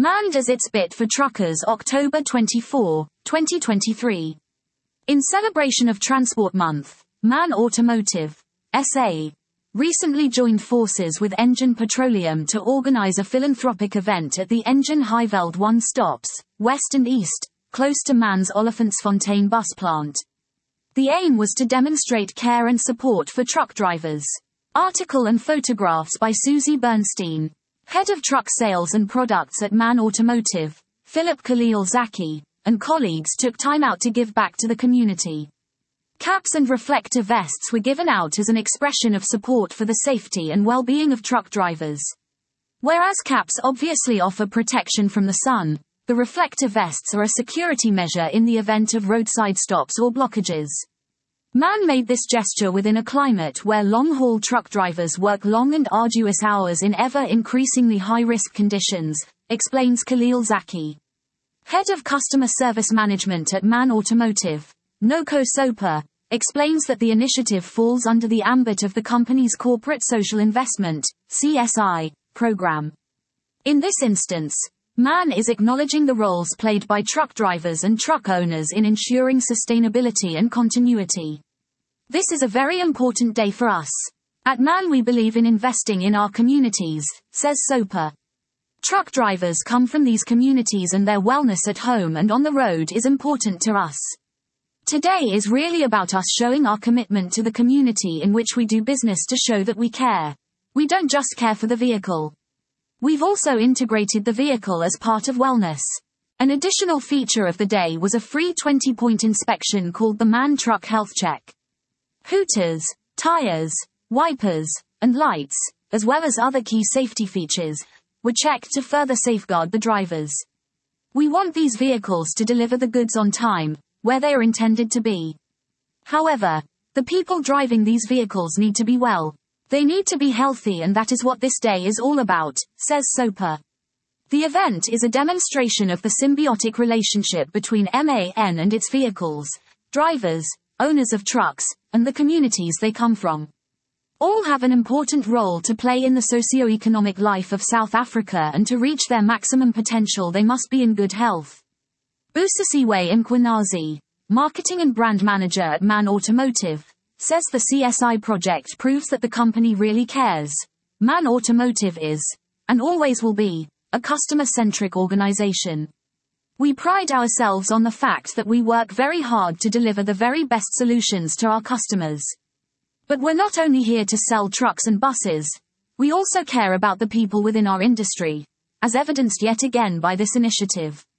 MAN does its bit for truckers. October 24, 2023. In celebration of Transport Month, MAN Automotive, SA, recently joined forces with Engen Petroleum to organize a philanthropic event at the Engen Highveld 1 stops, west and east, close to MAN's Olifantsfontein bus plant. The aim was to demonstrate care and support for truck drivers. Article and photographs by Susie Bernstein. Head of Truck Sales and Products at MAN Automotive, Philip Khalil Zaki, and colleagues took time out to give back to the community. Caps and reflector vests were given out as an expression of support for the safety and well-being of truck drivers. Whereas caps obviously offer protection from the sun, the reflector vests are a security measure in the event of roadside stops or blockages. MAN made this gesture within a climate where long-haul truck drivers work long and arduous hours in ever-increasingly high-risk conditions, explains Khalil Zaki. Head of Customer Service Management at MAN Automotive, Noko Soper, explains that the initiative falls under the ambit of the company's Corporate Social Investment, CSI, program. In this instance, MAN is acknowledging the roles played by truck drivers and truck owners in ensuring sustainability and continuity. This is a very important day for us. At MAN we believe in investing in our communities, says Soper. Truck drivers come from these communities and their wellness at home and on the road is important to us. Today is really about us showing our commitment to the community in which we do business to show that we care. We don't just care for the vehicle. We've also integrated the vehicle as part of wellness. An additional feature of the day was a free 20-point inspection called the MAN Truck Health Check. Hooters, tires, wipers, and lights, as well as other key safety features, were checked to further safeguard the drivers. We want these vehicles to deliver the goods on time, where they are intended to be. However, the people driving these vehicles need to be well. They need to be healthy, and that is what this day is all about, says Soper. The event is a demonstration of the symbiotic relationship between MAN and its vehicles, drivers, owners of trucks, and the communities they come from. All have an important role to play in the socio-economic life of South Africa, and to reach their maximum potential they must be in good health. Busisiwe Mkwanazi, marketing and brand manager at MAN Automotive, says the CSI project proves that the company really cares. MAN Automotive is, and always will be, a customer-centric organization. We pride ourselves on the fact that we work very hard to deliver the very best solutions to our customers. But we're not only here to sell trucks and buses, we also care about the people within our industry, as evidenced yet again by this initiative.